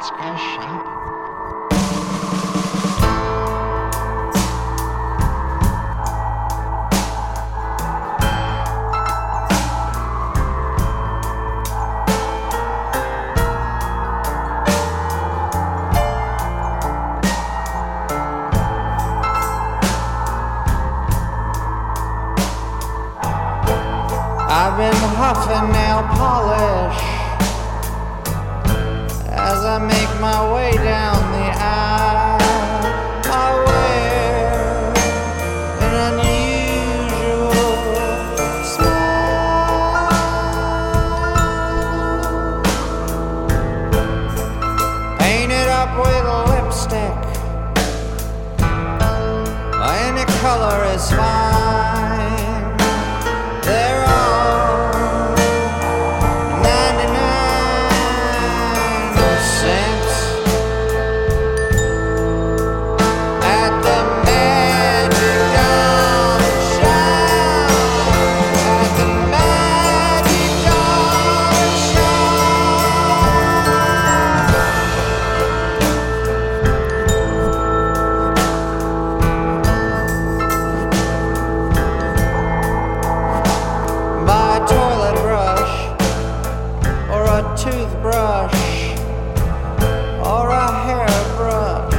Let's go shopping. I've been huffing nail polish as I make my way down the aisle. I wear an unusual smile, painted up with lipstick. Any color is fine. There are 99% at the Magic Dollar Shop. At the Magic Dollar Buy a toilet brush or a toothbrush or a hairbrush.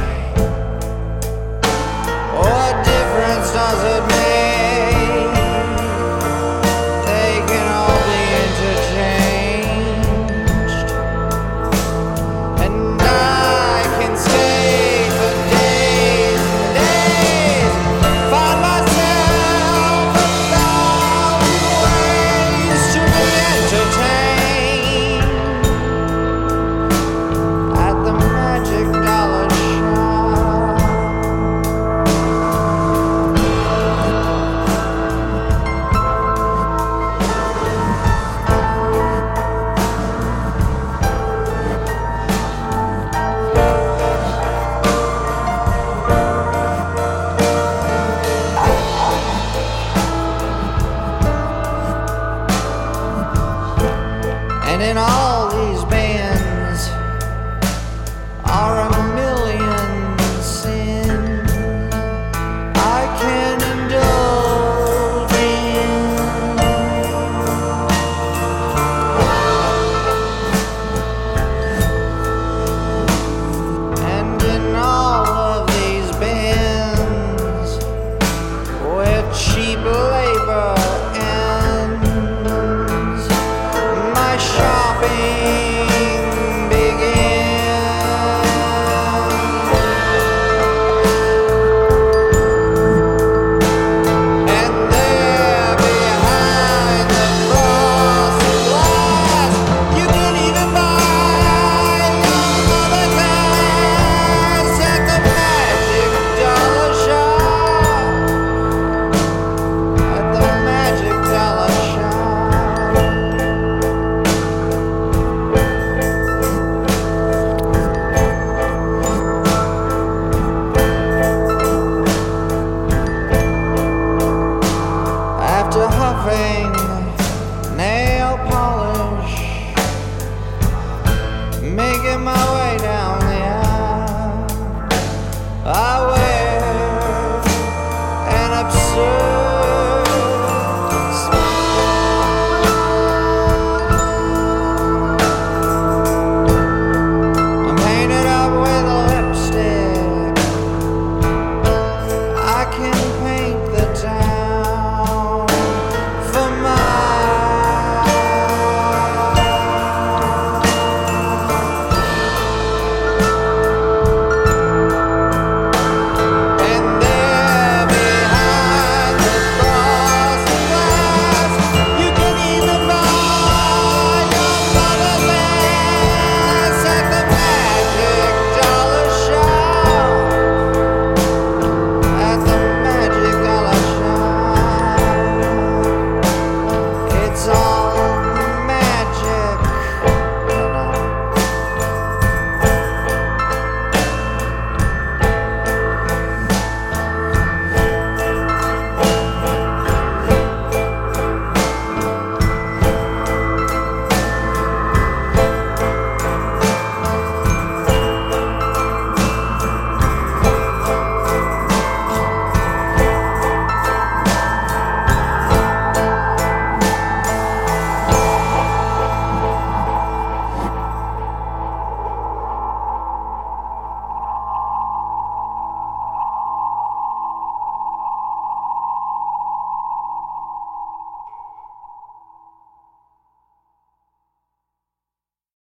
What difference does it make? They can all be interchanged, and I can stay for days and days, find myself 1,000 ways to be entertained at the Magic Dollar Shop. And in all these bands are a million sins I can indulge in. And in all of these bands where cheap labor ends, my shopping begins. And there behind the frosted glass, you can even buy young mother glass at the Magic Dollar Shop. At the Magic Dollar Shop. After huffing